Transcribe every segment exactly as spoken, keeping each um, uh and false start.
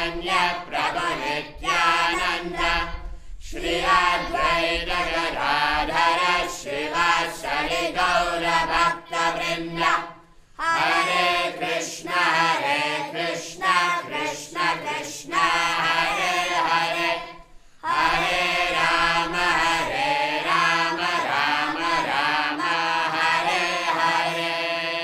Chaitanya Prabhu Nityananda Shri Advaita Gadadhara Srivasadi Gaura Bhakta Vrinda Hare Krishna Hare Krishna Krishna Krishna Hare Hare Hare Rama Hare Rama Rama Rama Hare Hare.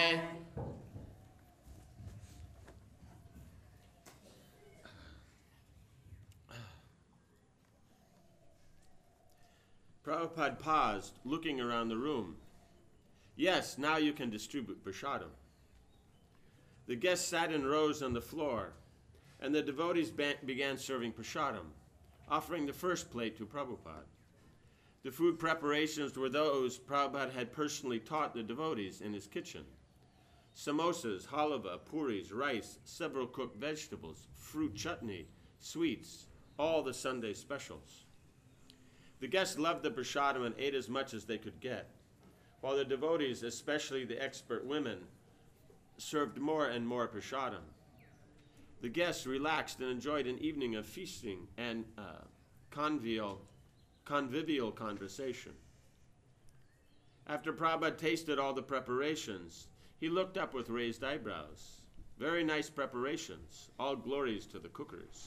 Prabhupada paused, looking around the room. Yes, now you can distribute prasadam. The guests sat in rows on the floor, and the devotees ba- began serving prasadam, offering the first plate to Prabhupada. The food preparations were those Prabhupada had personally taught the devotees in his kitchen. Samosas, halava, puris, rice, several cooked vegetables, fruit chutney, sweets, all the Sunday specials. The guests loved the prasadam and ate as much as they could get, while the devotees, especially the expert women, served more and more prasadam. The guests relaxed and enjoyed an evening of feasting and uh, convivial, convivial conversation. After Prabhupada tasted all the preparations, he looked up with raised eyebrows. Very nice preparations, all glories to the cookers.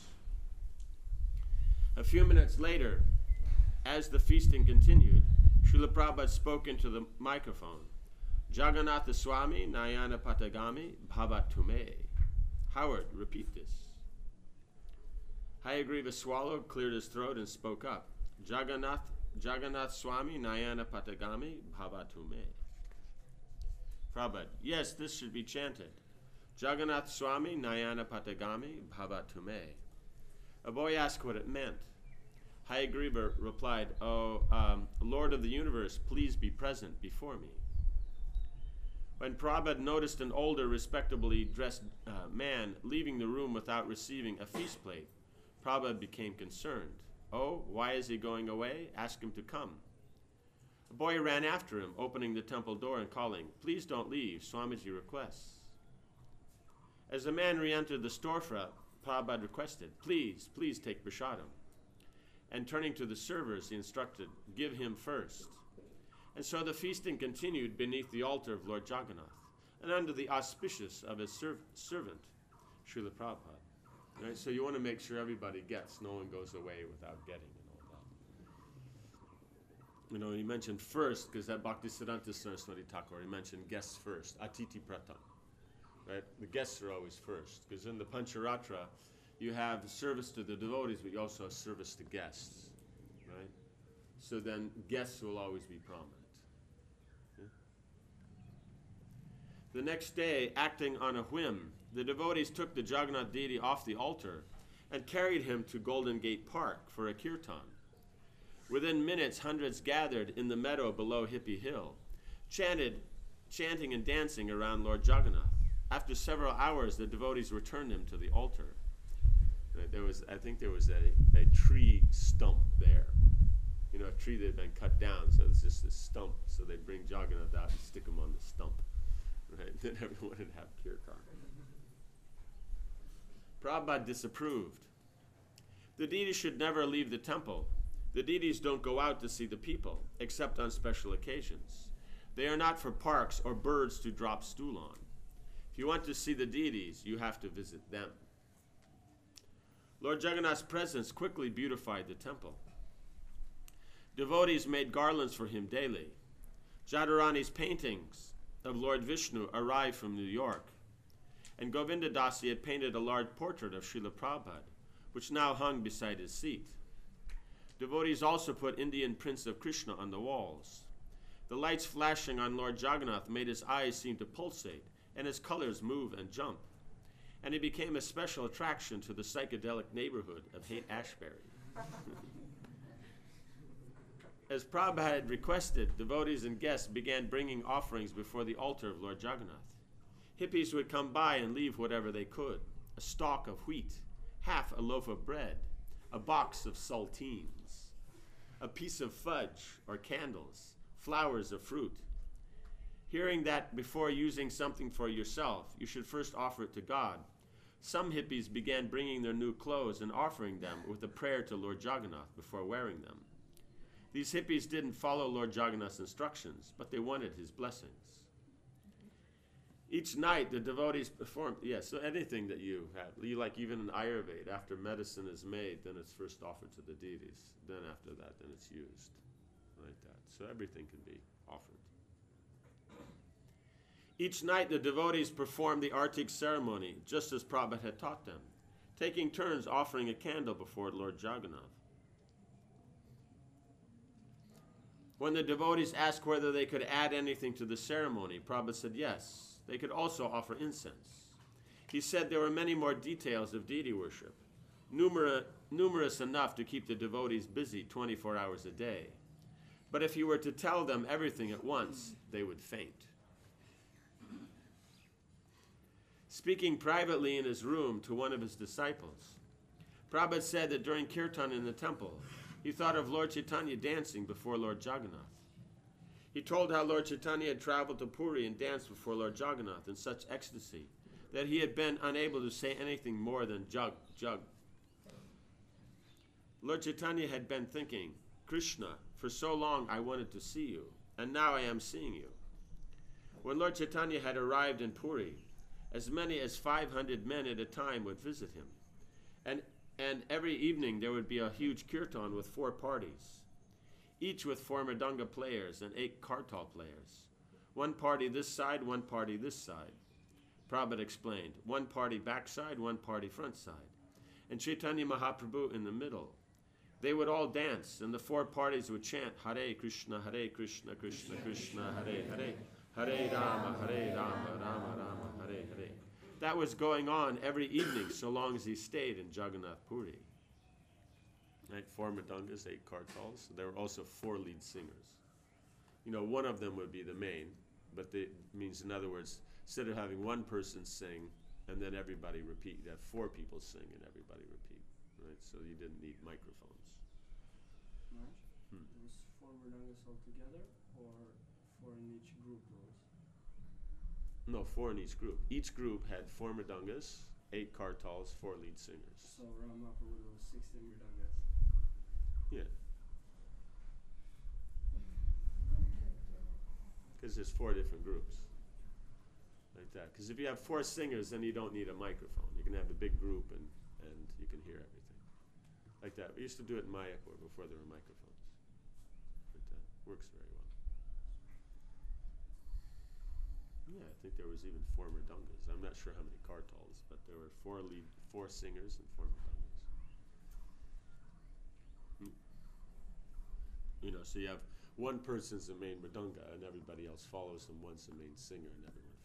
A few minutes later, as the feasting continued, Srila Prabhupada spoke into the microphone. Jagannatha Swami Nayana Patagami Bhavatume. Howard, repeat this. Hayagriva swallowed, cleared his throat, and spoke up. Jagannath, Jagannath Swami Nayana Patagami Bhavatume. Prabhupada, yes, this should be chanted. Jagannath Swami Nayana Patagami Bhavatume. A boy asked what it meant. Hayagriva replied, oh, um, Lord of the universe, please be present before me. When Prabhupada noticed an older, respectably dressed uh, man leaving the room without receiving a feast plate, Prabhupada became concerned. Oh, why is he going away? Ask him to come. A boy ran after him, opening the temple door and calling, please don't leave, Swamiji requests. As the man re-entered the storefront, Prabhupada requested, please, please take prasadam. And turning to the servers, he instructed, give him first. And so the feasting continued beneath the altar of Lord Jagannath, and under the auspices of his serv- servant, Srila Prabhupada. Right? So you want to make sure everybody gets, no one goes away without getting and all that. You know, he mentioned first, because that Bhaktisiddhanta Saraswati Thakur, he mentioned guests first, atiti pratam. Right? The guests are always first, because in the Pancharatra, you have service to the devotees, but you also have service to guests, right? So then guests will always be prominent. Yeah? The next day, acting on a whim, the devotees took the Jagannath deity off the altar and carried him to Golden Gate Park for a kirtan. Within minutes, hundreds gathered in the meadow below Hippie Hill, chanted, chanting and dancing around Lord Jagannath. After several hours, the devotees returned him to the altar. There was, I think there was a, a tree stump there. You know, a tree that had been cut down, so it's just a stump. So they'd bring Jagannath out and stick him on the stump. Right? Then everyone would have kirtan. Prabhupada disapproved. The deities should never leave the temple. The deities don't go out to see the people, except on special occasions. They are not for parks or birds to drop stool on. If you want to see the deities, you have to visit them. Lord Jagannath's presence quickly beautified the temple. Devotees made garlands for him daily. Jadharani's paintings of Lord Vishnu arrived from New York, and Govinda Dasi had painted a large portrait of Srila Prabhupada, which now hung beside his seat. Devotees also put Indian prints of Krishna on the walls. The lights flashing on Lord Jagannath made his eyes seem to pulsate, and his colors move and jump. And he became a special attraction to the psychedelic neighborhood of Haight-Ashbury. As Prabhupada had requested, devotees and guests began bringing offerings before the altar of Lord Jagannath. Hippies would come by and leave whatever they could, a stalk of wheat, half a loaf of bread, a box of saltines, a piece of fudge or candles, flowers of fruit. Hearing that before using something for yourself, you should first offer it to God, Some hippies began bringing their new clothes and offering them with a prayer to Lord Jagannath before wearing them. These hippies didn't follow Lord Jagannath's instructions, but they wanted his blessings. Each night, the devotees performed, yes, so anything that you have, you like even an Ayurveda, after medicine is made, then it's first offered to the deities. Then after that, then it's used, like that. So everything can be offered. Each night, the devotees performed the Artik ceremony, just as Prabhupada had taught them, taking turns offering a candle before Lord Jagannath. When the devotees asked whether they could add anything to the ceremony, Prabhupada said yes. They could also offer incense. He said there were many more details of deity worship, numerous, numerous enough to keep the devotees busy twenty-four hours a day. But if he were to tell them everything at once, they would faint. Speaking privately in his room to one of his disciples, Prabhupada said that during kirtan in the temple, he thought of Lord Chaitanya dancing before Lord Jagannath. He told how Lord Chaitanya had traveled to Puri and danced before Lord Jagannath in such ecstasy that he had been unable to say anything more than jug, jug. Lord Chaitanya had been thinking, Krishna, for so long I wanted to see you, and now I am seeing you. When Lord Chaitanya had arrived in Puri, as many as five hundred men at a time would visit him. And, and every evening there would be a huge kirtan with four parties, each with four mridanga players and eight kartal players. One party this side, one party this side. Prabhupada explained, one party backside, one party front side. And Chaitanya Mahaprabhu in the middle. They would all dance, and the four parties would chant, Hare Krishna, Hare Krishna, Krishna Krishna, Hare Hare, Hare Rama, Hare Rama, Rama Rama, Hare Hare. That was going on every evening so long as he stayed in Jagannath Puri. Right? Four mridangas, eight kartals. There were also four lead singers. You know, one of them would be the main, but it means, in other words, instead of having one person sing and then everybody repeat, you have four people sing and everybody repeat. Right? So you didn't need microphones. Maharaj, Hmm. those four mridangas all together, or four in each group those? No, four in each group. Each group had four mridangas, eight kartals, four lead singers. So Rama Prabhu was sixteen mridangas. Yeah. Because there's four different groups. Like that. Because if you have four singers, then you don't need a microphone. You can have a big group and, and you can hear everything. Like that. We used to do it in Mayapur before there were microphones. Like that. Works very well. Yeah, I think there was even four mridangas. I'm not sure how many kartals, but there were four lead, four singers and four mridangas. Hmm. You know, so you have one person's the main mridanga and everybody else follows him. One's the main singer and everyone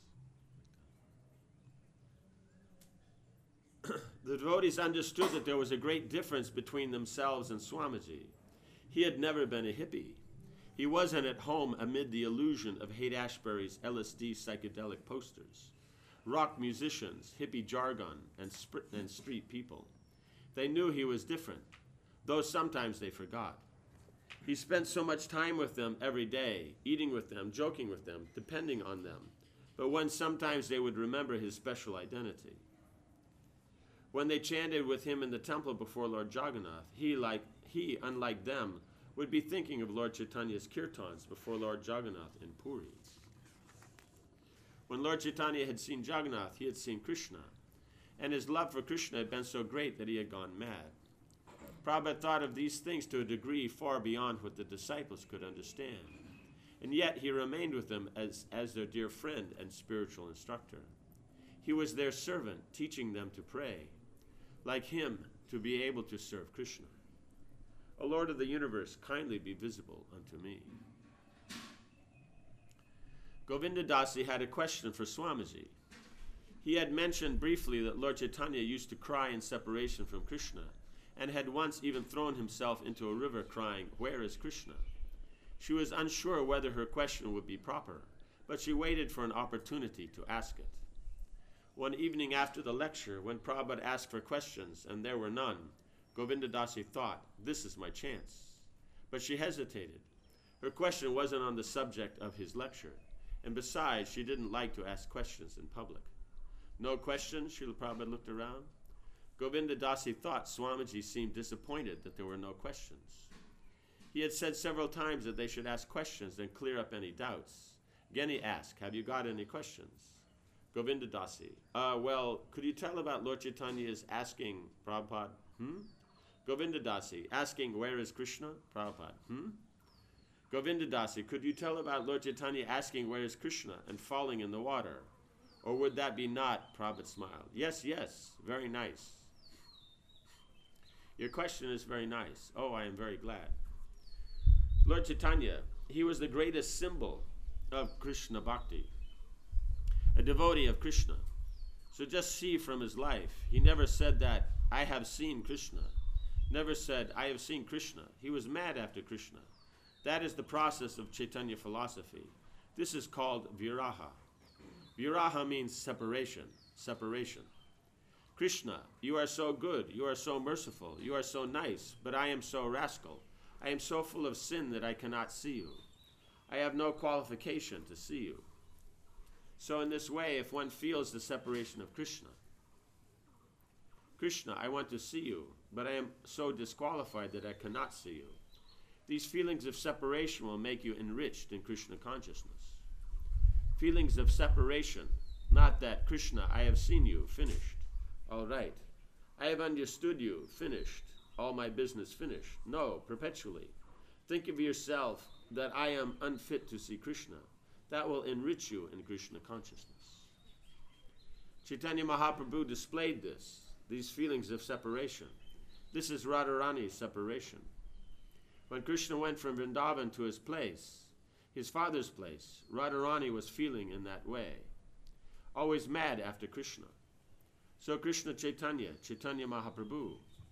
follows. The devotees understood that there was a great difference between themselves and Swamiji. He had never been a hippie. He wasn't at home amid the illusion of Haight-Ashbury's L S D psychedelic posters, rock musicians, hippie jargon, and, sp- and street people. They knew he was different, though sometimes they forgot. He spent so much time with them every day, eating with them, joking with them, depending on them, but when sometimes they would remember his special identity. When they chanted with him in the temple before Lord Jagannath, he, like he, unlike them, would be thinking of Lord Chaitanya's kirtans before Lord Jagannath in Puri. When Lord Chaitanya had seen Jagannath, he had seen Krishna, and his love for Krishna had been so great that he had gone mad. Prabhupada thought of these things to a degree far beyond what the disciples could understand, and yet he remained with them as, as their dear friend and spiritual instructor. He was their servant, teaching them to pray, like him, to be able to serve Krishna. O Lord of the universe, kindly be visible unto me. Govinda Dasi had a question for Swamiji. He had mentioned briefly that Lord Chaitanya used to cry in separation from Krishna, and had once even thrown himself into a river crying, "Where is Krishna?" She was unsure whether her question would be proper, but she waited for an opportunity to ask it. One evening after the lecture, when Prabhupada asked for questions and there were none, Govinda Dasi thought, this is my chance. But she hesitated. Her question wasn't on the subject of his lecture, and besides, she didn't like to ask questions in public. No questions? Srila Prabhupada looked around. Govinda Dasi thought Swamiji seemed disappointed that there were no questions. He had said several times that they should ask questions and clear up any doubts. Again he asked, have you got any questions? Govinda Dasi, uh, well, could you tell about Lord Chaitanya's asking Prabhupada, hmm? Govinda Dasi, asking where is Krishna? Prabhupada, hmm? Govinda Dasi, could you tell about Lord Chaitanya asking where is Krishna and falling in the water? Or would that be not? Prabhupada smiled. Yes, yes, very nice. Your question is very nice. Oh, I am very glad. Lord Chaitanya, he was the greatest symbol of Krishna Bhakti, a devotee of Krishna. So just see from his life, he never said that, I have seen Krishna. Never said, I have seen Krishna. He was mad after Krishna. That is the process of Chaitanya philosophy. This is called viraha. Viraha means separation, separation. Krishna, you are so good, you are so merciful, you are so nice, but I am so rascal. I am so full of sin that I cannot see you. I have no qualification to see you. So in this way, if one feels the separation of Krishna, Krishna, I want to see you, but I am so disqualified that I cannot see you. These feelings of separation will make you enriched in Krishna consciousness. Feelings of separation, not that, Krishna, I have seen you, finished. All right. I have understood you, finished. All my business finished. No, perpetually. Think of yourself that I am unfit to see Krishna. That will enrich you in Krishna consciousness. Chaitanya Mahaprabhu displayed this, these feelings of separation. This is Radharani's separation. When Krishna went from Vrindavan to his place, his father's place, Radharani was feeling in that way, always mad after Krishna. So Krishna Chaitanya, Chaitanya Mahaprabhu,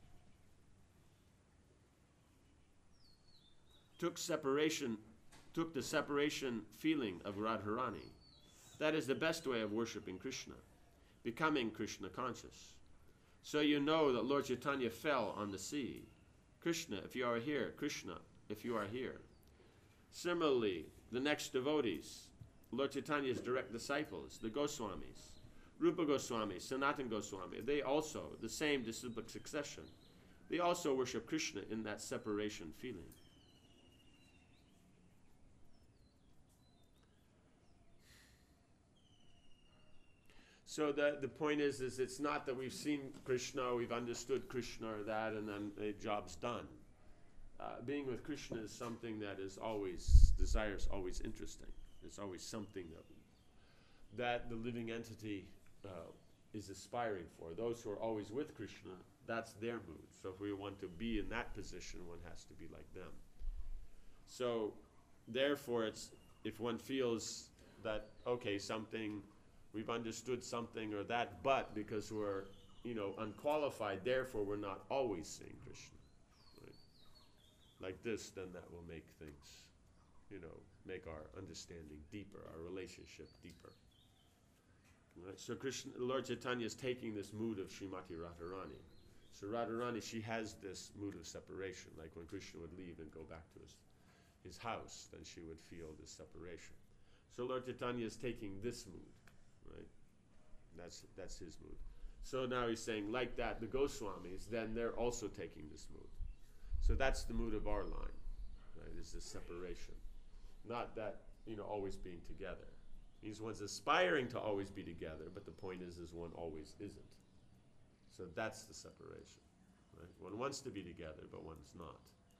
took separation, took the separation feeling of Radharani. That is the best way of worshiping Krishna, becoming Krishna conscious. So you know that Lord Chaitanya fell on the sea. Krishna, if you are here, Krishna, if you are here. Similarly, the next devotees, Lord Chaitanya's direct disciples, the Goswamis, Rupa Goswami, Sanatana Goswami, they also, the same disciplic succession, they also worship Krishna in that separation feeling. So the, the point is, is it's not that we've seen Krishna, we've understood Krishna or that, and then the job's done. Uh, being with Krishna is something that is always, desire is always interesting. It's always something that, that the living entity uh, is aspiring for. Those who are always with Krishna, that's their mood. So if we want to be in that position, one has to be like them. So therefore, it's if one feels that, okay, something, we've understood something or that, but because we're, you know, unqualified, therefore we're not always seeing Krishna. Right? Like this, then that will make things, you know, make our understanding deeper, our relationship deeper. Right? So Krishna, Lord Chaitanya is taking this mood of Srimati Radharani. So Radharani, she has this mood of separation, like when Krishna would leave and go back to his, his house, then she would feel this separation. So Lord Chaitanya is taking this mood. Right? That's that's his mood. So now he's saying, like that, the Goswamis, then they're also taking this mood. So that's the mood of our line, right? Is this separation. Not that, you know, always being together. Means one's aspiring to always be together, but the point is, is one always isn't. So that's the separation, right? One wants to be together, but one's not.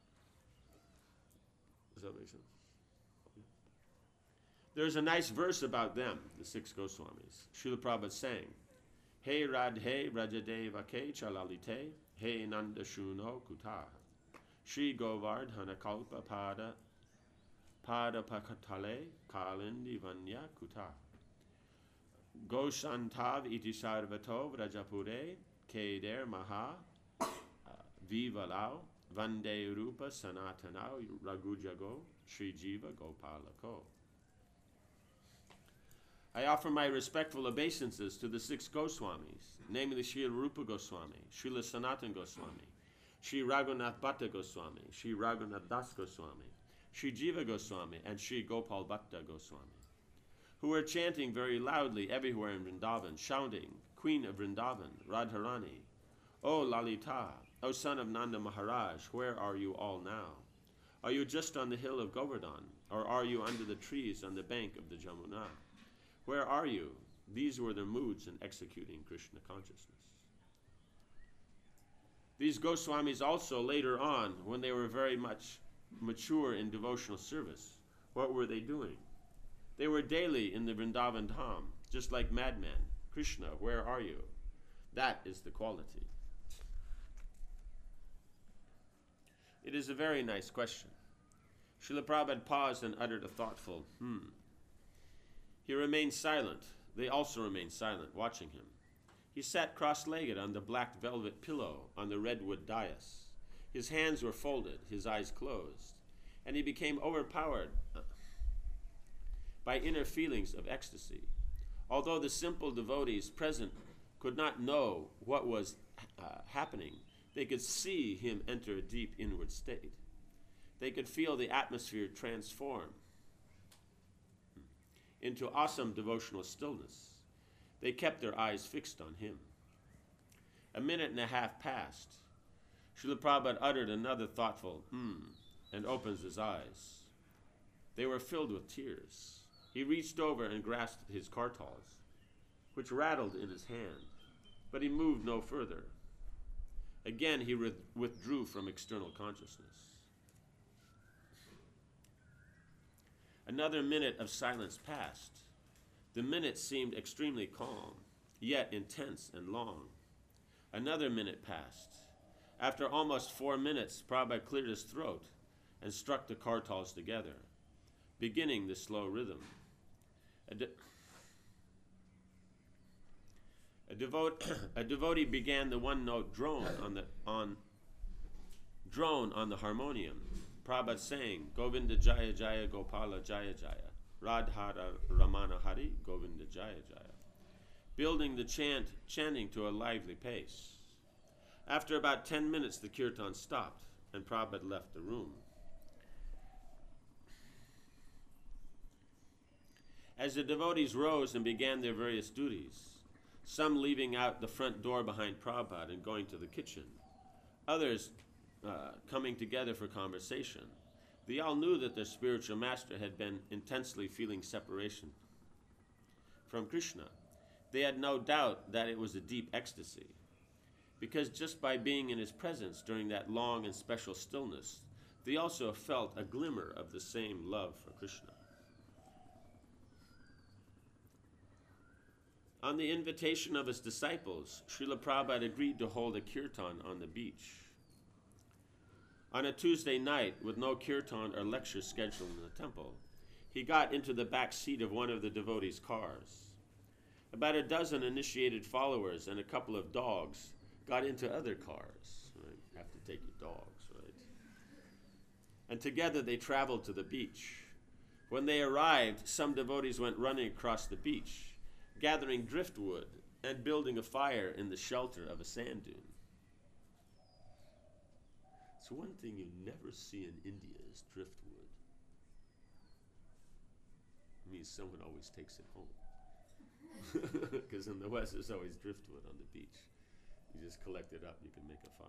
Does that make sense? There's a nice verse about them, the six Goswamis. Srila Prabhupada sang, Hey Radhe Rajadeva Ke Chalalite, Hey Nanda Shuno Kuta, Shri Govardhana Kalpa Pada, Pada Pakatale Kalindi Vanya Kuta. Goshantav Iti Sarvato Rajapure, Keder Maha, Vivalao, Vande Rupa Sanatanao, Ragujago, Shri Jiva Gopalako. I offer my respectful obeisances to the six Goswamis, namely Srila Rupa Goswami, Srila Sanatana Goswami, Sri Raghunath Bhatta Goswami, Sri Raghunath Das Goswami, Sri Jiva Goswami, and Sri Gopal Bhatta Goswami. who were chanting very loudly everywhere in Vrindavan, shouting, Queen of Vrindavan, Radharani, O Lalita, O son of Nanda Maharaj, where are you all now? Are you just on the hill of Govardhan, or are you under the trees on the bank of the Jamuna? Where are you? These were their moods in executing Krishna consciousness. These Goswamis also later on, when they were very much mature in devotional service, what were they doing? They were daily in the Vrindavan Dham, just like madmen. Krishna, where are you? That is the quality. It is a very nice question. Srila Prabhupada paused and uttered a thoughtful, hmm. He remained silent. They also remained silent, watching him. He sat cross-legged on the black velvet pillow on the redwood dais. His hands were folded, his eyes closed, and he became overpowered by inner feelings of ecstasy. Although the simple devotees present could not know what was uh, happening, they could see him enter a deep inward state. They could feel the atmosphere transform into awesome devotional stillness. They kept their eyes fixed on him. A minute and a half passed. Srila Prabhupada uttered another thoughtful, hmm, and opens his eyes. They were filled with tears. He reached over and grasped his kartals, which rattled in his hand, but he moved no further. Again, he re- withdrew from external consciousness. Another minute of silence passed. The minute seemed extremely calm, yet intense and long. Another minute passed. After almost four minutes, Prabhupada cleared his throat and struck the kartals together, beginning the slow rhythm. A, de- a, devote- a devotee began the one-note drone on the on drone on the harmonium. Prabhupada sang, Govinda Jaya Jaya Gopala Jaya Jaya, Radhara Ramana Hari Govinda Jaya Jaya, building the chant, chanting to a lively pace. After about ten minutes, the kirtan stopped, and Prabhupada left the room. As the devotees rose and began their various duties, some leaving out the front door behind Prabhupada and going to the kitchen, others uh, coming together for conversation, they all knew that their spiritual master had been intensely feeling separation from Krishna. They had no doubt that it was a deep ecstasy, because just by being in his presence during that long and special stillness, they also felt a glimmer of the same love for Krishna. On the invitation of his disciples, Srila Prabhupada agreed to hold a kirtan on the beach. On a Tuesday night, with no kirtan or lecture scheduled in the temple, he got into the back seat of one of the devotees' cars. About a dozen initiated followers and a couple of dogs got into other cars. Right? You have to take your dogs, right? And together they traveled to the beach. When they arrived, some devotees went running across the beach, gathering driftwood and building a fire in the shelter of a sand dune. So one thing you never see in India is driftwood. It means someone always takes it home. Because in the West, there's always driftwood on the beach. You just collect it up, you can make a fire.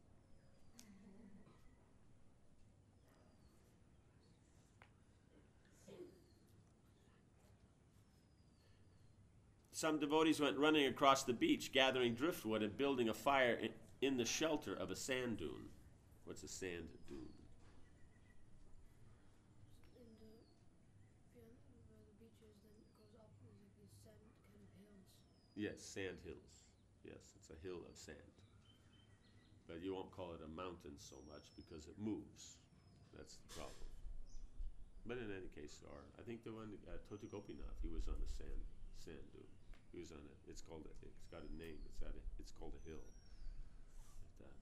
Some devotees went running across the beach, gathering driftwood and building a fire in, in the shelter of a sand dune. What's a sand dune? In the, yeah, where the beach is, then it goes up with like these sand kind of hills. Yes, sand hills. Yes, it's a hill of sand. But you won't call it a mountain so much because it moves. That's the problem. But in any case, there are. I think the one, uh, Tota Gopinath, he was on a sand sand dune. He was on it. It's called. A, it's got a name. It's at. A, it's called a hill. Like that.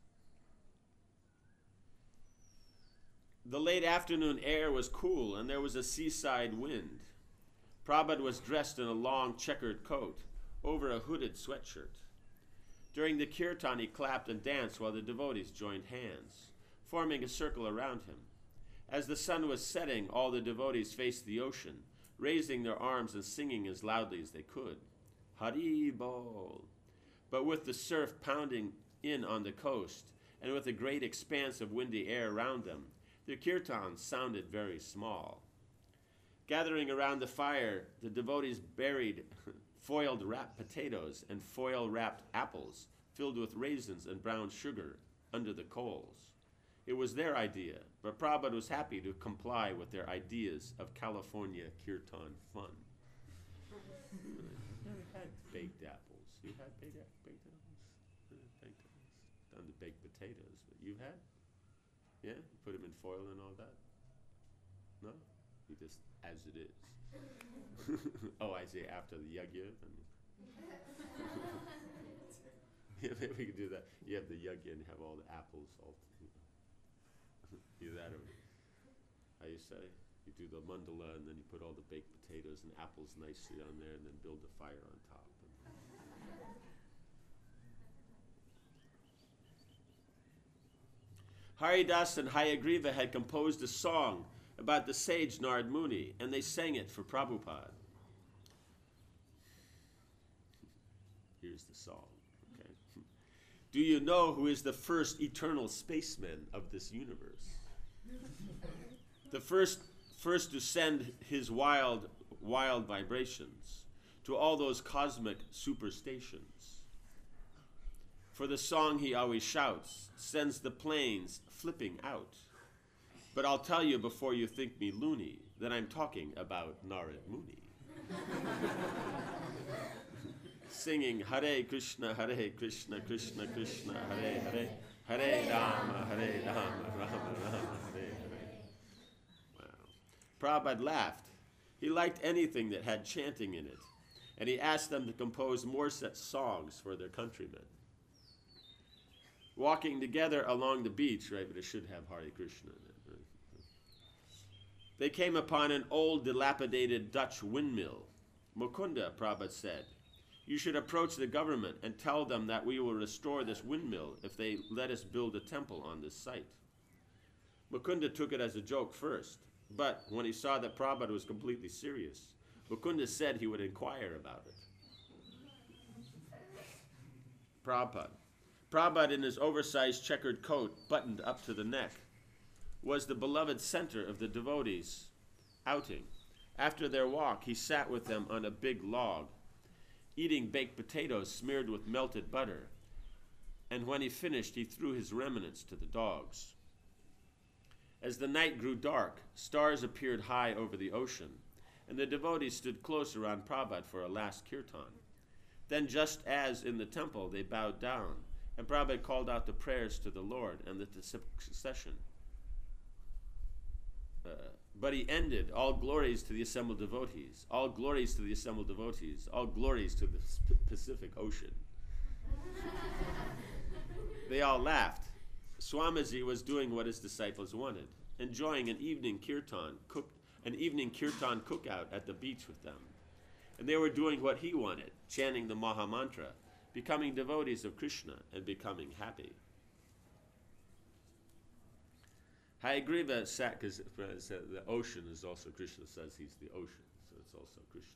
The late afternoon air was cool, and there was a seaside wind. Prabhupada was dressed in a long checkered coat over a hooded sweatshirt. During the kirtan, he clapped and danced while the devotees joined hands, forming a circle around him. As the sun was setting, all the devotees faced the ocean, raising their arms and singing as loudly as they could. Hari Bol. But with the surf pounding in on the coast, and with a great expanse of windy air around them, their kirtan sounded very small. Gathering around the fire, the devotees buried foiled wrapped potatoes and foil wrapped apples filled with raisins and brown sugar under the coals. It was their idea, but Prabhupada was happy to comply with their ideas of California kirtan fun. Never had baked apples. You had baked, baked apples? Uh, baked apples. Done the baked potatoes, but you've had? Yeah? You put them in foil and all that? No? You just, as it is. Oh, I see, after the yagya. Yeah, maybe we could do that. You have the yagya and have all the apples all. Either that or, how you say, you do the mandala and then you put all the baked potatoes and apples nicely on there and then build the fire on top. Haridas and Hayagriva had composed a song about the sage Narad Muni, and they sang it for Prabhupada. Here's the song. Okay. Do you know who is the first eternal spaceman of this universe? The first, first to send his wild, wild vibrations to all those cosmic superstations. For the song he always shouts sends the planes flipping out. But I'll tell you before you think me loony that I'm talking about Narad Muni. Singing Hare Krishna, Hare Krishna, Krishna Krishna, Hare Hare, Hare Rama, Hare Rama, Rama Rama, Hare Hare. Wow. Prabhupada laughed. He liked anything that had chanting in it, and he asked them to compose more such songs for their countrymen. Walking together along the beach, right, but it should have Hare Krishna in it. Right? They came upon an old dilapidated Dutch windmill. Mukunda, Prabhupada said, you should approach the government and tell them that we will restore this windmill if they let us build a temple on this site. Mukunda took it as a joke first, but when he saw that Prabhupada was completely serious, Mukunda said he would inquire about it. Prabhupada. Prabhupada, in his oversized checkered coat, buttoned up to the neck, was the beloved center of the devotees' outing. After their walk, he sat with them on a big log, eating baked potatoes smeared with melted butter, and when he finished, he threw his remnants to the dogs. As the night grew dark, stars appeared high over the ocean, and the devotees stood close around Prabhupada for a last kirtan. Then, just as in the temple, they bowed down, and Prabhupada called out the prayers to the Lord and the succession. Uh, but he ended, all glories to the assembled devotees, all glories to the assembled devotees, all glories to the Pacific Ocean. They all laughed. Swamiji was doing what his disciples wanted, enjoying an evening kirtan, cook, an evening kirtan cookout at the beach with them. And they were doing what he wanted, chanting the Maha Mantra, becoming devotees of Krishna and becoming happy. Hayagriva sat, because the ocean is also, Krishna says he's the ocean, so it's also Krishna.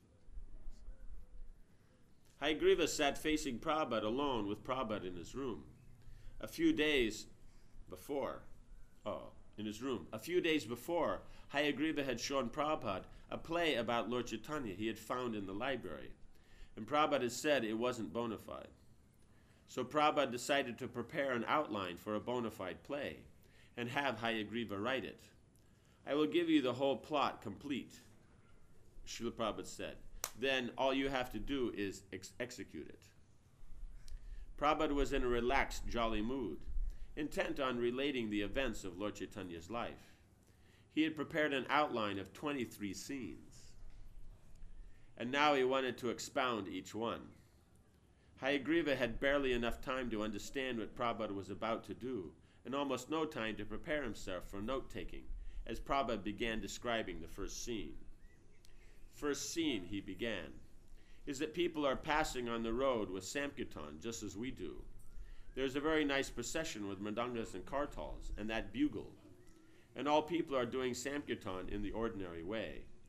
Hayagriva sat facing Prabhupada alone with Prabhupada in his room. A few days before, oh, in his room, a few days before, Hayagriva had shown Prabhupada a play about Lord Chaitanya he had found in the library, and Prabhupada had said it wasn't bona fide. So Prabhupada decided to prepare an outline for a bona fide play and have Hayagriva write it. I will give you the whole plot complete, Srila Prabhupada said. Then all you have to do is ex- execute it. Prabhupada was in a relaxed, jolly mood, intent on relating the events of Lord Chaitanya's life. He had prepared an outline of twenty-three scenes, and now he wanted to expound each one. Hayagriva had barely enough time to understand what Prabhupada was about to do, and almost no time to prepare himself for note-taking, as Prabhupada began describing the first scene. First scene, he began, is that people are passing on the road with Sankirtan, just as we do. There's a very nice procession with mridangas and kartals, and that bugle. And all people are doing Sankirtan in the ordinary way.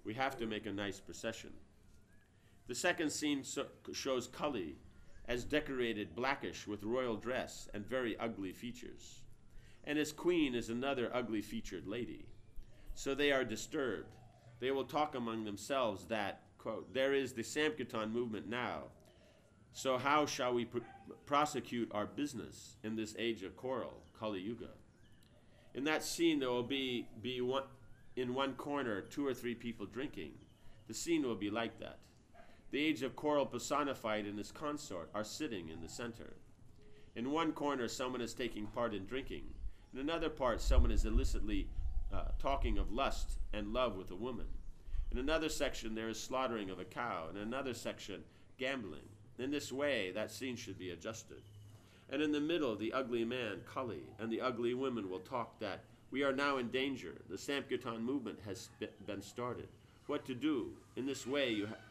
We have to make a nice procession. The second scene so shows Kali as decorated blackish with royal dress and very ugly features. And his queen is another ugly featured lady. So they are disturbed. They will talk among themselves that, quote, there is the Sankirtan movement now. So how shall we pr prosecute our business in this age of quarrel, Kali Yuga? In that scene, there will be, be one, in one corner two or three people drinking. The scene will be like that. The age of quarrel personified and his consort are sitting in the center. In one corner, someone is taking part in drinking. In another part, someone is illicitly uh, talking of lust and love with a woman. In another section, there is slaughtering of a cow. In another section, gambling. In this way, that scene should be adjusted. And in the middle, the ugly man, Kali, and the ugly women will talk that we are now in danger. The Sankirtan movement has been started. What to do? In this way, you have...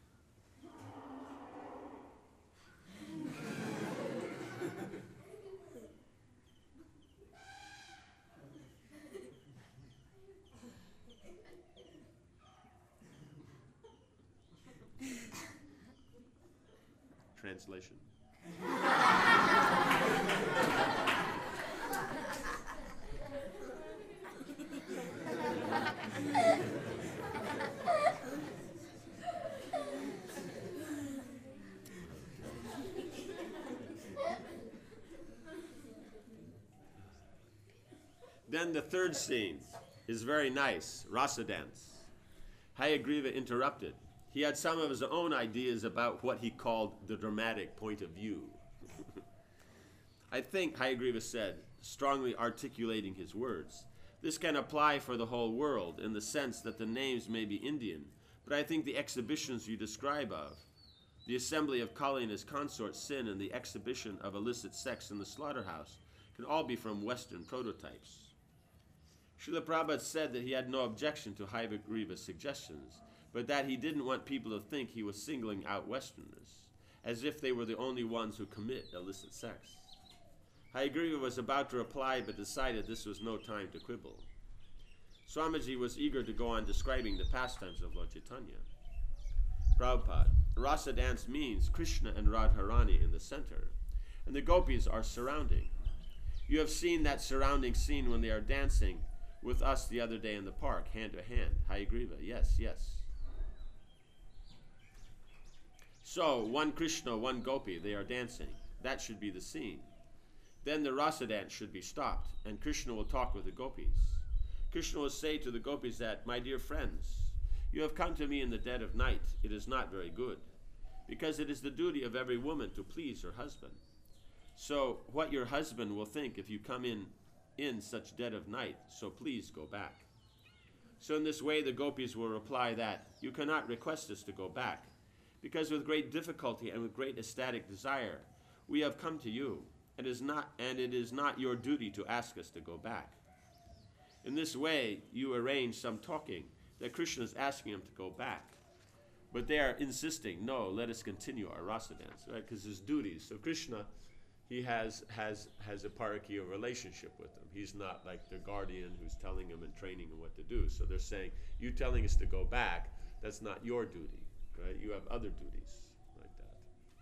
Translation. Then the third scene is very nice, rasa dance. Hayagriva interrupted. He had some of his own ideas about what he called the dramatic point of view. I think, Hayagriva said, strongly articulating his words, this can apply for the whole world in the sense that the names may be Indian, but I think the exhibitions you describe of, the assembly of Kali and his consort Sin and the exhibition of illicit sex in the slaughterhouse, can all be from Western prototypes. Srila Prabhupada said that he had no objection to Hayagriva's suggestions, but that he didn't want people to think he was singling out Westerners, as if they were the only ones who commit illicit sex. Hayagriva was about to reply, but decided this was no time to quibble. Swamiji was eager to go on describing the pastimes of Lord Chaitanya. Prabhupada, rasa dance means Krishna and Radharani in the center, and the gopis are surrounding. You have seen that surrounding scene when they are dancing with us the other day in the park, hand to hand. Hayagriva, yes, yes. So, one Krishna, one gopi, they are dancing. That should be the scene. Then the rasa dance should be stopped, and Krishna will talk with the gopis. Krishna will say to the gopis that, my dear friends, you have come to me in the dead of night. It is not very good, because it is the duty of every woman to please her husband. So, what your husband will think if you come in in such dead of night, so please go back. So in this way, the gopis will reply that, you cannot request us to go back, because with great difficulty and with great ecstatic desire, we have come to you, and, is not, and it is not your duty to ask us to go back. In this way, you arrange some talking that Krishna is asking them to go back. But they are insisting, no, let us continue our rasa dance, right? Because his duties. So Krishna, he has, has, has a parakya relationship with them. He's not like their guardian who's telling them and training them what to do. So they're saying, you telling us to go back, that's not your duty. Right? You have other duties like that.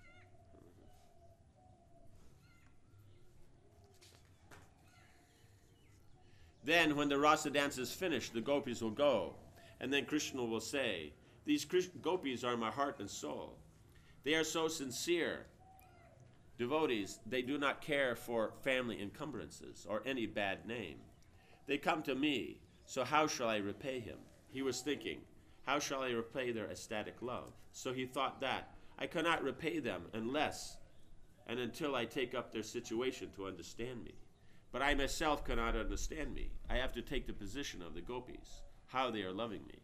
Mm-hmm. Then when the rasa dance is finished, the gopis will go, and then Krishna will say, these Krish gopis are my heart and soul. They are so sincere devotees, they do not care for family encumbrances or any bad name. They come to me, so how shall I repay him? He was thinking, how shall I repay their ecstatic love? So he thought that, I cannot repay them unless and until I take up their situation to understand me. But I myself cannot understand me. I have to take the position of the gopis, how they are loving me.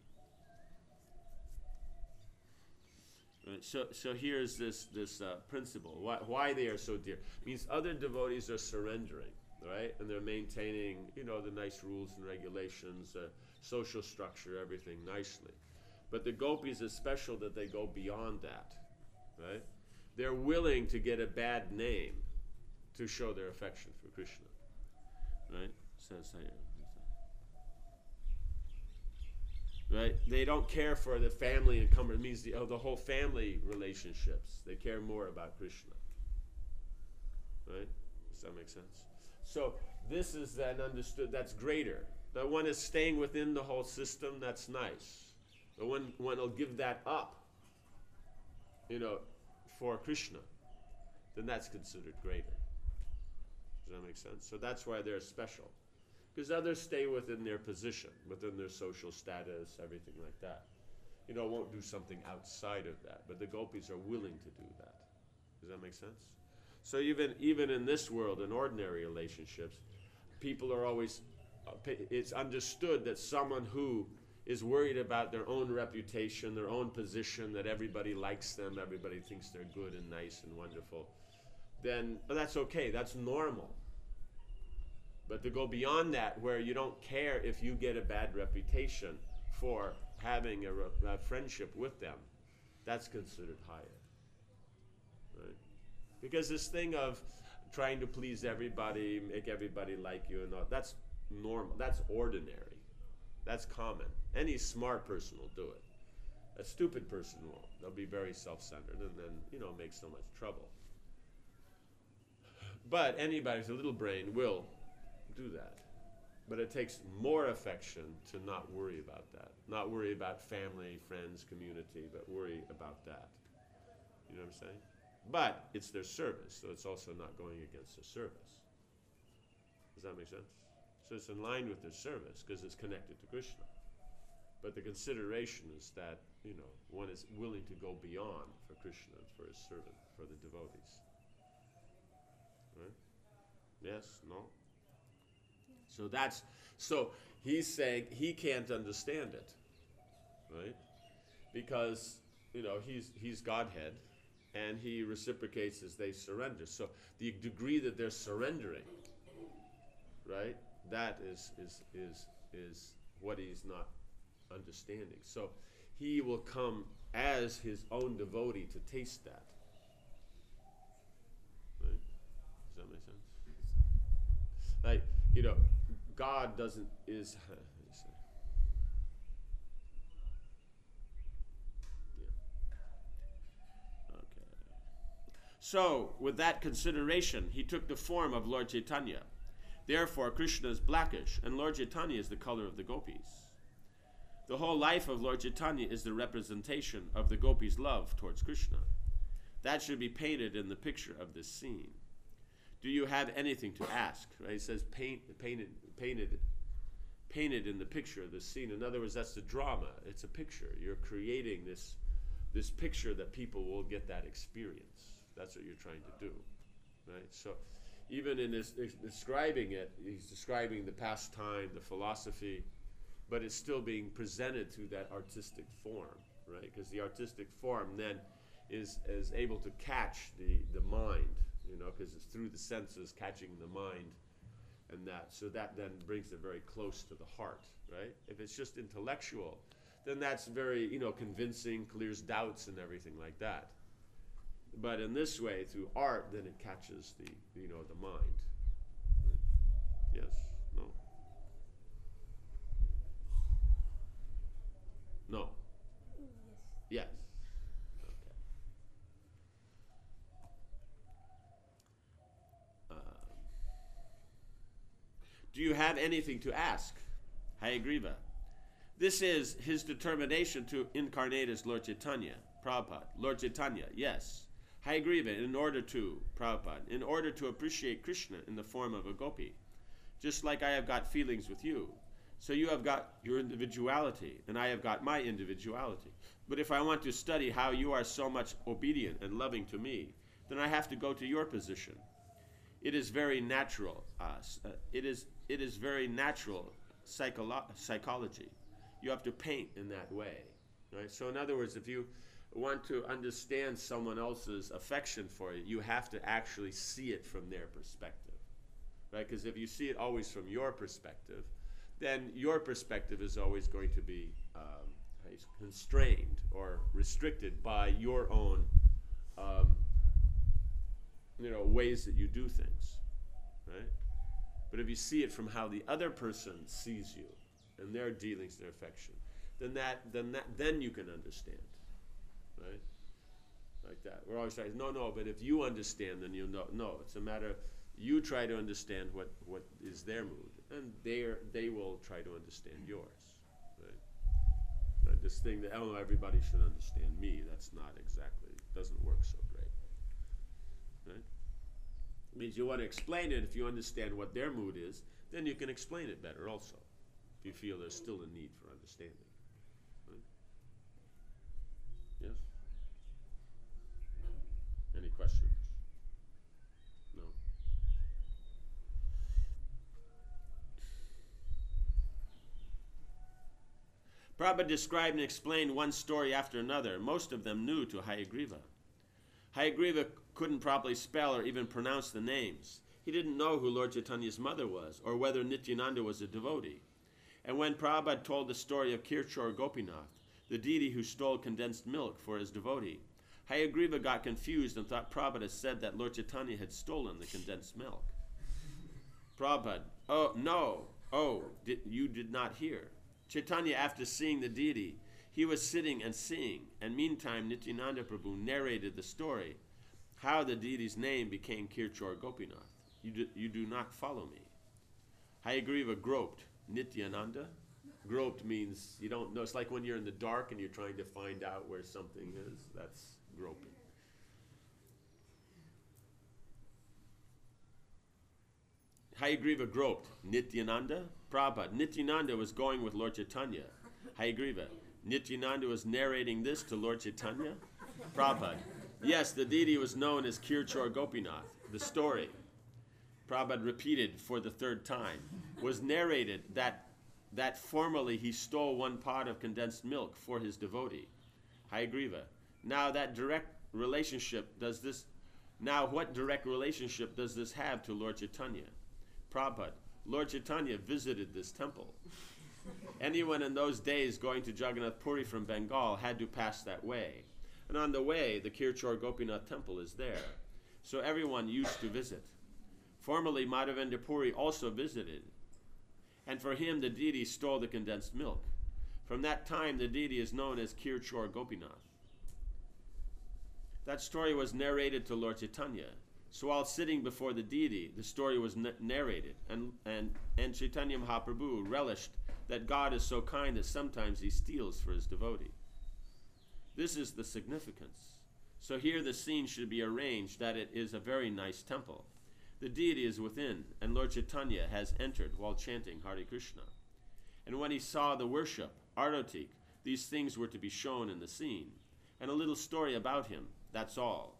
Right? So, so here's this, this uh, principle, why, why they are so dear. It means other devotees are surrendering, right? And they're maintaining, you know, the nice rules and regulations, uh, social structure, everything nicely. But the gopis is special that they go beyond that, right? They're willing to get a bad name to show their affection for Krishna, right? Says here. right? They don't care for the family and come. It means the, oh, the whole family relationships. They care more about Krishna. Right? Does that make sense? So this is then understood, that's greater. The one is staying within the whole system, that's nice. The one, one will give that up, you know, for Krishna, then that's considered greater. Does that make sense? So that's why they're special. Because others stay within their position, within their social status, everything like that. You know, won't do something outside of that. But the gopis are willing to do that. Does that make sense? So even even in this world, in ordinary relationships, people are always, uh, it's understood that someone who is worried about their own reputation, their own position, that everybody likes them, everybody thinks they're good and nice and wonderful, then well, that's okay, that's normal. But to go beyond that, where you don't care if you get a bad reputation for having a, re- a friendship with them, that's considered higher. Right? Because this thing of trying to please everybody, make everybody like you and all, that's normal, that's ordinary, that's common. Any smart person will do it. A stupid person won't. They'll be very self-centered and then, you know, make so much trouble. But anybody with a little brain will do that. But it takes more affection to not worry about that. Not worry about family, friends, community, but worry about that. You know what I'm saying? But it's their service, so it's also not going against their service. Does that make sense? So it's in line with their service because it's connected to Krishna. But the consideration is that, you know, one is willing to go beyond for Krishna and for his servant, for the devotees. Right? Yes? No? So that's, so he's saying he can't understand it, right? Because, you know, he's he's Godhead, and he reciprocates as they surrender. So the degree that they're surrendering, right, that is is is is what he's not understanding. So he will come as his own devotee to taste that. Right? Does that make sense? Like, you know, God doesn't is uh, yeah. Okay. So with that consideration, he took the form of Lord Chaitanya. Therefore, Krishna is blackish, and Lord Chaitanya is the color of the gopis. The whole life of Lord Chaitanya is the representation of the gopis' love towards Krishna. That should be painted in the picture of this scene. Do you have anything to ask? Right? He says paint, painted, painted, painted in the picture of this scene. In other words, that's the drama. It's a picture. You're creating this, this picture that people will get that experience. That's what you're trying to do, right? So, even in this, describing it, he's describing the pastime, the philosophy, but it's still being presented through that artistic form, right? Because the artistic form then is is able to catch the the mind. You know, because it's through the senses catching the mind and that. So that then brings it very close to the heart, right? If it's just intellectual, then that's very, you know, convincing, clears doubts and everything like that. But in this way, through art, then it catches the, you know, the mind. Yes? No? No? Yes. Yes. Do you have anything to ask? Hayagriva. This is his determination to incarnate as Lord Chaitanya. Prabhupada. Lord Chaitanya, yes. Hayagriva, in order to, Prabhupada, in order to appreciate Krishna in the form of a gopi. Just like I have got feelings with you. So you have got your individuality, and I have got my individuality. But if I want to study how you are so much obedient and loving to me, then I have to go to your position. It is very natural. Uh, uh, it is it is very natural psycholo- psychology. You have to paint in that way, right? So in other words, if you want to understand someone else's affection for you, you have to actually see it from their perspective, right? Because if you see it always from your perspective, then your perspective is always going to be um, constrained or restricted by your own um, you know, ways that you do things, right? But if you see it from how the other person sees you and their dealings, their affection, then that, then that, then you can understand, right? Like that. We're always trying, no, no, but if you understand, then you know. No, it's a matter of you try to understand what, what is their mood, and they they will try to understand yours, right? But this thing that, oh, no, everybody should understand me, that's not exactly, doesn't work so great, right? It means you want to explain it. If you understand what their mood is, then you can explain it better also, if you feel there's still a need for understanding. Right? Yes? Any questions? No? Prabhupada described and explained one story after another, most of them new to Hayagriva. Hayagriva couldn't properly spell or even pronounce the names. He didn't know who Lord Chaitanya's mother was, or whether Nityananda was a devotee. And when Prabhupada told the story of Kirchor Gopinath, the deity who stole condensed milk for his devotee, Hayagriva got confused and thought Prabhupada said that Lord Chaitanya had stolen the condensed milk. Prabhupada, oh, no, oh, did, you did not hear. Chaitanya, after seeing the deity, he was sitting and seeing, and meantime Nityananda Prabhu narrated the story, how the deity's name became Kirchor Gopinath. You do, you do not follow me. Hayagriva groped. Nityananda? Groped means you don't know. It's like when you're in the dark and you're trying to find out where something is. That's groping. Hayagriva groped. Nityananda? Prabhupada. Nityananda was going with Lord Chaitanya. Hayagriva. Nityananda was narrating this to Lord Chaitanya? Prabhupada. Yes, the deity was known as Kirchor Gopinath. The story, Prabhupada repeated for the third time, was narrated that that formerly he stole one pot of condensed milk for his devotee, Hayagriva. Now that direct relationship does this, now what direct relationship does this have to Lord Chaitanya? Prabhupada, Lord Chaitanya visited this temple. Anyone in those days going to Jagannath Puri from Bengal had to pass that way. And on the way, the Kirchor Gopinath temple is there. So everyone used to visit. Formerly, Madhavendra Puri also visited. And for him, the deity stole the condensed milk. From that time, the deity is known as Kirchor Gopinath. That story was narrated to Lord Chaitanya. So while sitting before the deity, the story was n- narrated. And, and, and Chaitanya Mahaprabhu relished that God is so kind that sometimes he steals for his devotee. This is the significance. So here the scene should be arranged that it is a very nice temple. The deity is within, and Lord Chaitanya has entered while chanting Hare Krishna. And when he saw the worship, Artotik, these things were to be shown in the scene, and a little story about him, that's all.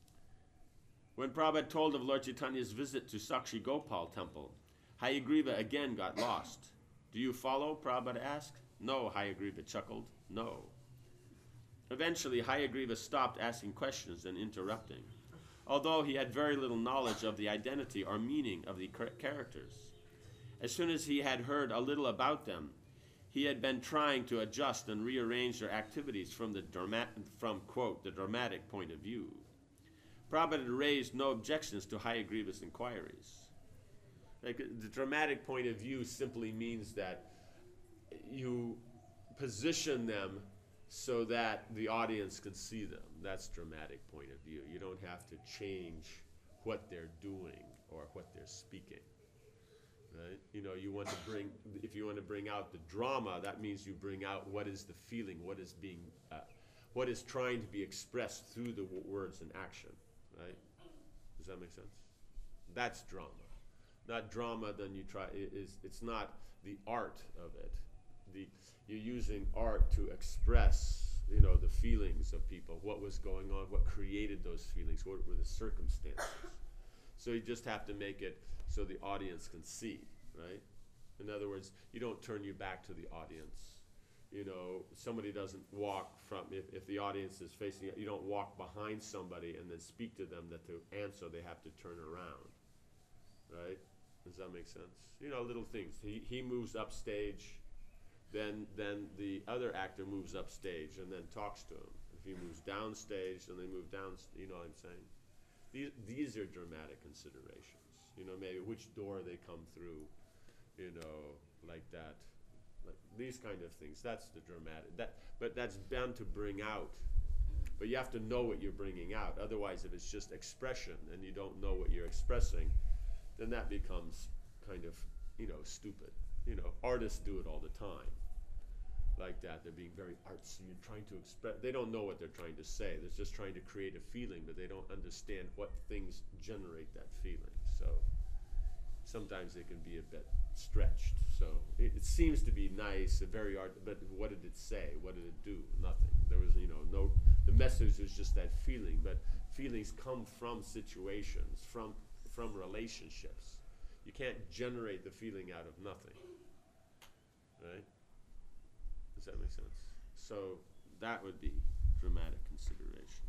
When Prabhupada told of Lord Chaitanya's visit to Sakshi Gopal temple, Hayagriva again got lost. Do you follow? Prabhupada asked. No, Hayagriva chuckled. No. Eventually, Hayagriva stopped asking questions and interrupting, although he had very little knowledge of the identity or meaning of the characters. As soon as he had heard a little about them, he had been trying to adjust and rearrange their activities from the drama- from, quote, the dramatic point of view. Prabhupada raised no objections to Hayagriva's inquiries. Like, the dramatic point of view simply means that you position them so that the audience can see them. That's dramatic point of view. You don't have to change what they're doing or what they're speaking. Right? You know, you want to bring, if you want to bring out the drama, that means you bring out what is the feeling, what is being, uh, what is trying to be expressed through the w- words and action. Right? Does that make sense? That's drama. Not drama, then you try, it is, it's not the art of it. The, you're using art to express, you know, the feelings of people, what was going on, what created those feelings, what were the circumstances. So you just have to make it so the audience can see, right? In other words, you don't turn your back to the audience. You know, somebody doesn't walk from, if, if the audience is facing, you don't walk behind somebody and then speak to them that to answer they have to turn around, right? Does that make sense? You know, little things. He he moves upstage, then then the other actor moves upstage and then talks to him. If he moves downstage, then they move down. You know what I'm saying? These these are dramatic considerations. You know, maybe which door they come through. You know, like that. like these kind of things. That's the dramatic. That, but that's bound to bring out. But you have to know what you're bringing out. Otherwise, if it's just expression and you don't know what you're expressing, then that becomes kind of, you know, stupid. You know, artists do it all the time. Like that, they're being very artsy and trying to express. They don't know what they're trying to say. They're just trying to create a feeling, but they don't understand what things generate that feeling. So sometimes they can be a bit stretched. So it, it seems to be nice, a very art, but what did it say? What did it do? Nothing. There was, you know, no. The message was just that feeling, but feelings come from situations, from from relationships. You can't generate the feeling out of nothing, right? Does that make sense? So that would be dramatic consideration.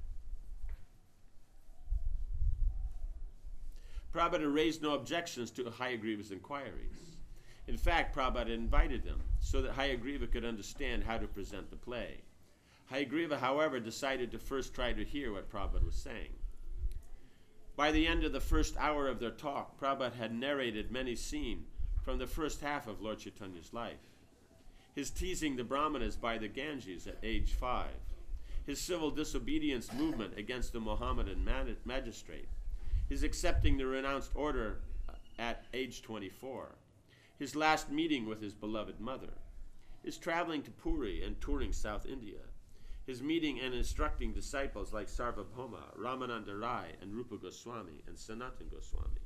Prabhupada raised no objections to Hayagriva's inquiries. In fact, Prabhupada invited them so that Hayagriva could understand how to present the play. Hayagriva, however, decided to first try to hear what Prabhupada was saying. By the end of the first hour of their talk, Prabhupada had narrated many scenes from the first half of Lord Chaitanya's life. His teasing the Brahmanas by the Ganges at age five, his civil disobedience movement against the Mohammedan man- magistrate, his accepting the renounced order at age twenty-four, his last meeting with his beloved mother, his traveling to Puri and touring South India, his meeting and instructing disciples like Sarvabhauma, Ramananda Rai, and Rupa Goswami, and Sanatan Goswami.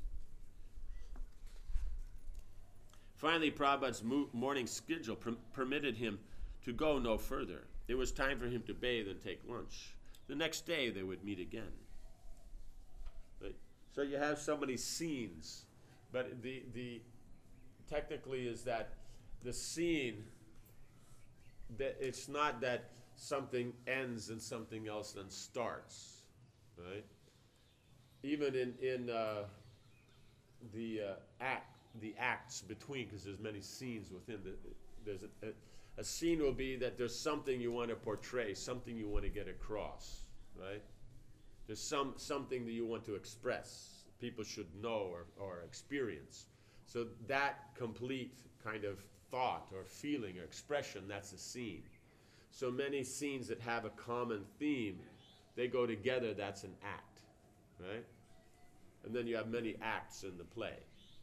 Finally, Prabhupada's mo- morning schedule per- permitted him to go no further. It was time for him to bathe and take lunch. The next day, they would meet again. Right? So you have so many scenes, but the the technically is that the scene, that it's not that something ends and something else then starts, right? Even in in uh, the uh, act. the acts between, because there's many scenes within the, there's a, a, a scene will be that there's something you want to portray, something you want to get across, right? There's some something that you want to express, people should know or, or experience. So that complete kind of thought or feeling or expression, that's a scene. So many scenes that have a common theme, they go together, that's an act, right? And then you have many acts in the play.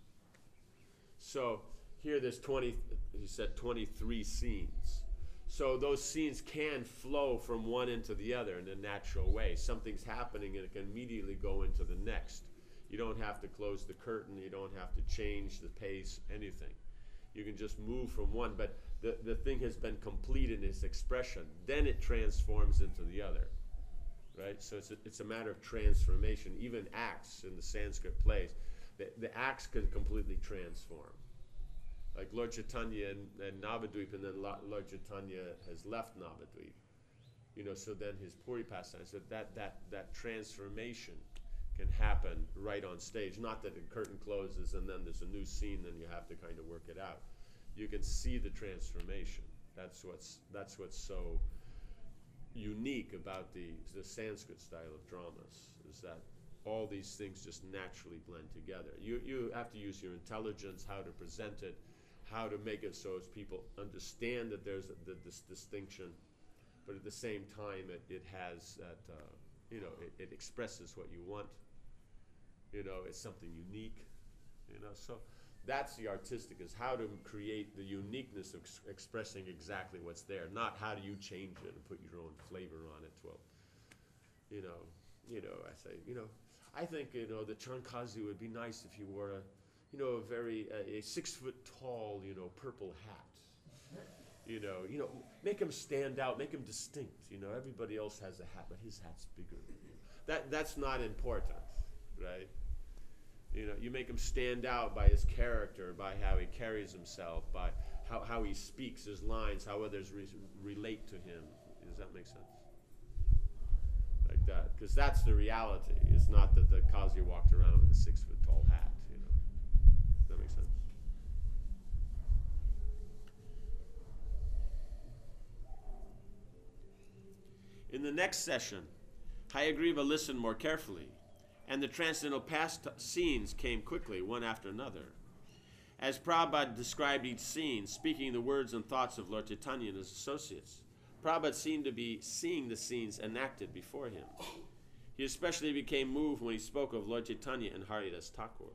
So here there's twenty, he said twenty-three scenes. So those scenes can flow from one into the other in a natural way. Something's happening and it can immediately go into the next. You don't have to close the curtain, you don't have to change the pace, anything. You can just move from one, but the, the thing has been complete in its expression. Then it transforms into the other, right? So it's a, it's a matter of transformation. Even acts in the Sanskrit plays, The, the acts can completely transform. Like Lord Chaitanya and, and Navadvip, and then Lord Chaitanya has left Navadvip. You know, so then his Puri pastime, so that, that, that transformation can happen right on stage. Not that the curtain closes and then there's a new scene, then you have to kind of work it out. You can see the transformation. That's what's, that's what's so unique about the, the Sanskrit style of dramas, is that all these things just naturally blend together. You you have to use your intelligence, how to present it, how to make it so as people understand that there's a, the, this distinction, but at the same time it, it has that, uh, you know, it, it expresses what you want. You know, it's something unique, you know. So that's the artistic, is how to create the uniqueness of ex- expressing exactly what's there, not how do you change it and put your own flavor on it. Well, you know, you know, I say, you know, I think, you know, the Chankazi would be nice if you wore a, you know, a very, uh, a six foot tall, you know, purple hat. You know, you know, make him stand out, make him distinct. You know, everybody else has a hat, but his hat's bigger. That that's not important, right? You know, you make him stand out by his character, by how he carries himself, by how, how he speaks, his lines, how others re- relate to him. Does that make sense? Like that, because that's the reality. It's not that the Kazi walked around with a six foot tall hat, you know. Does that make sense? In the next session, Hayagriva listened more carefully, and the transcendental past scenes came quickly, one after another. As Prabhupada described each scene, speaking the words and thoughts of Lord Chaitanya and his associates, Prabhupada seemed to be seeing the scenes enacted before him. He especially became moved when he spoke of Lord Chaitanya and Haridas Thakur.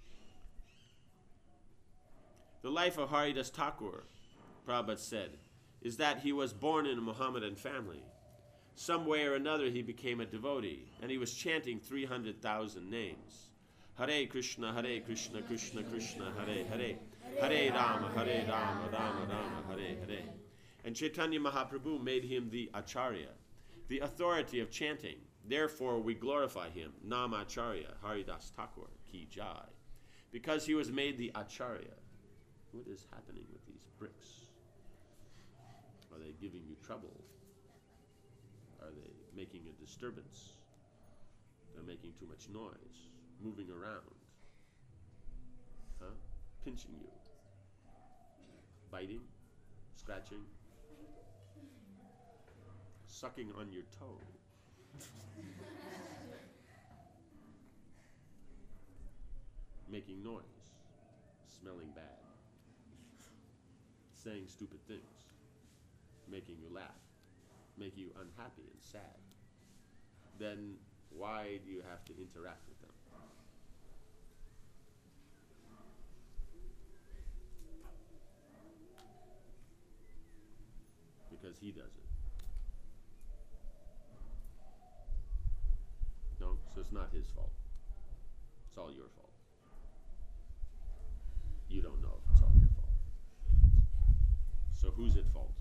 The life of Haridas Thakur, Prabhupada said, is that he was born in a Mohammedan family. Some way or another he became a devotee, and he was chanting three hundred thousand names. Hare Krishna, Hare Krishna, Krishna Krishna, Hare Hare, Hare Rama, Hare Rama, Rama Rama, Hare Hare. And Chaitanya Mahaprabhu made him the Acharya, the authority of chanting. Therefore we glorify him, Namacharya, Haridas Thakur, Ki Jai, because he was made the Acharya. What is happening with these bricks? Are they giving you trouble? Are they making a disturbance? They're making too much noise, moving around, huh? Pinching you, biting, scratching, sucking on your toe. Making noise, smelling bad, saying stupid things, making you laugh, making you unhappy and sad, then why do you have to interact with them? Because he does it. No, so it's not his fault. It's all your fault. You don't know if it's all your fault. So who's at fault?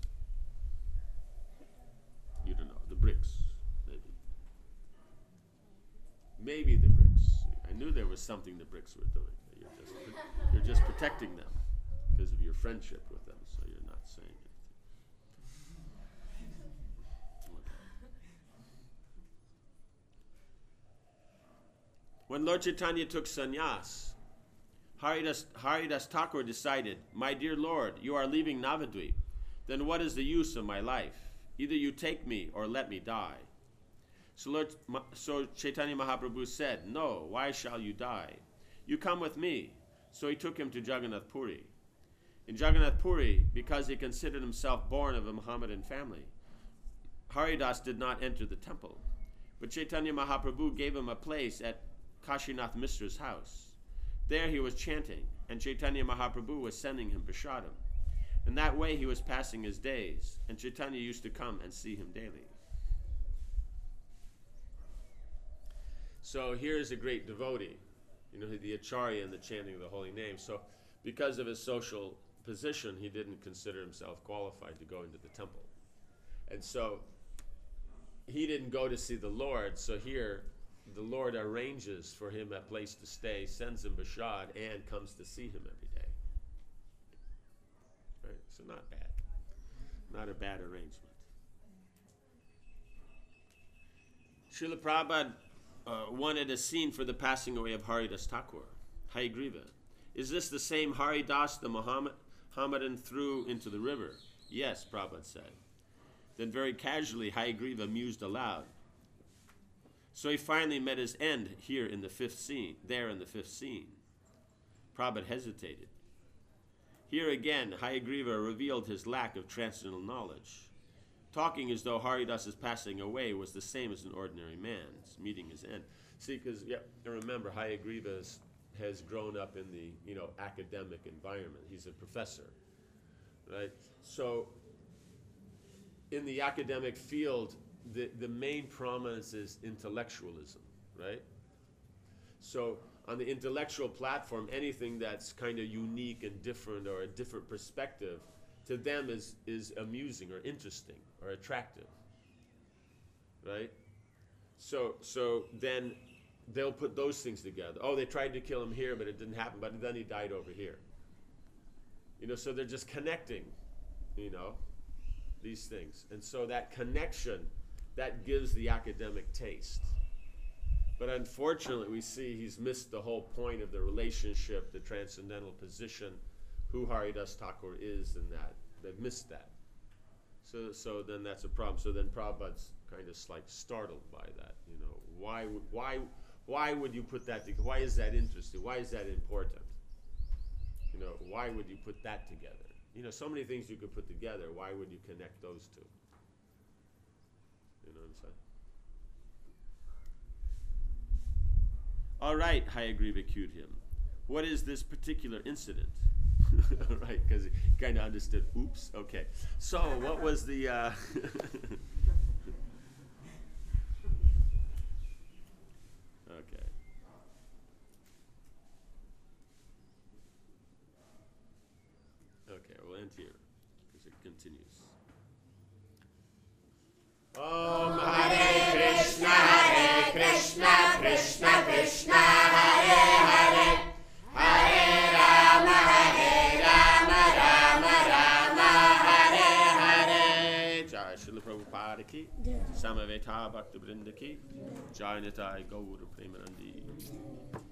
You don't know. The bricks, maybe. Maybe the bricks. I knew there was something the bricks were doing. You're just, you're just protecting them because of your friendship with them, so you're not saying anything. Okay. When Lord Chaitanya took sannyas, Haridas, Haridas Thakur decided, my dear Lord, you are leaving Navadvip. Then what is the use of my life? Either you take me or let me die. So, Lord, so Chaitanya Mahaprabhu said, no, why shall you die? You come with me. So he took him to Jagannath Puri. In Jagannath Puri, because he considered himself born of a Mohammedan family, Haridas did not enter the temple. But Chaitanya Mahaprabhu gave him a place at Kashinath Misra's house. There he was chanting, and Chaitanya Mahaprabhu was sending him prasadam. In that way he was passing his days, and Chaitanya used to come and see him daily. So here's a great devotee, you know, the Acharya and the chanting of the holy name. So because of his social position, he didn't consider himself qualified to go into the temple. And so he didn't go to see the Lord, so here the Lord arranges for him a place to stay, sends him prasad, and comes to see him every day. Right? So not bad. Not a bad arrangement. Srila Prabhupada uh, wanted a scene for the passing away of Haridas Thakur, Hayagriva. Is this the same Haridas the Muhammad, Mohammedan threw into the river? Yes, Prabhupada said. Then very casually Hayagriva mused aloud. So he finally met his end here in the fifth scene, there in the fifth scene. Prabhupada hesitated. Here again, Hayagriva revealed his lack of transcendental knowledge. Talking as though Haridas's passing away was the same as an ordinary man's meeting his end. See, because, yeah, remember, Hayagriva has grown up in the, you know, academic environment. He's a professor, right? So in the academic field, The, the main prominence is intellectualism, right? So on the intellectual platform, anything that's kind of unique and different or a different perspective to them is, is amusing or interesting or attractive, right? So, so then they'll put those things together. Oh, they tried to kill him here, but it didn't happen, but then he died over here. You know, so they're just connecting, you know, these things. And so that connection, that gives the academic taste. But unfortunately, we see he's missed the whole point of the relationship, the transcendental position, who Haridas Thakur is in that. They've missed that. So, so then that's a problem. So then Prabhupada's kind of like startled by that. You know, why would why why would you put that together? Why is that interesting? Why is that important? You You know, why would you put that together? You know, so many things you could put together. Why would you connect those two? You know what I'm saying? All right, Hayagriva cued him. What is this particular incident? Right, because he kind of understood. Oops. Okay. So, what was the? Uh okay. Okay, we'll end here because it continues. Om Hare Krishna, Hare Krishna, Krishna Krishna, Hare Hare, Hare Rama, Hare Rama, Rama Rama, Hare Hare. Jai Srila Prabhupada ki, Samaveta Bhakta Vrinda ki, Jai Nitai Gaur Premanandi.